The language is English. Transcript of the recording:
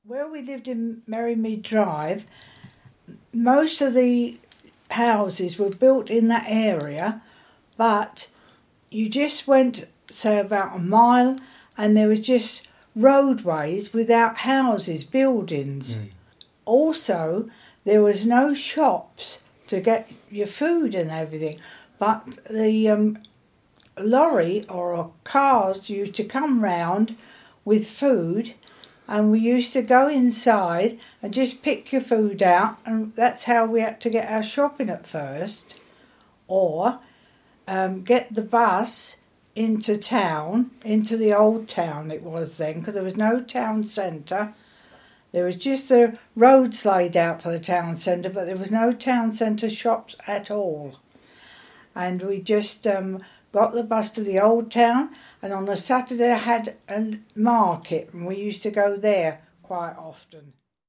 Where we lived in Merrymead Drive, most of the houses were built in that area, but you just went, say, about a mile and there was just roadways without houses, buildings. Also, there was no shops to get your food and everything, but the lorry or cars used to come round with food, and we used to go inside and just pick your food out, and that's how we had to get our shopping at first. Or get the bus into town, into the old town it was then, because there was no town centre. There was just the roads laid out for the town centre, but there was no town centre shops at all. And we just got the bus to the old town, and on a Saturday I had a market, and we used to go there quite often.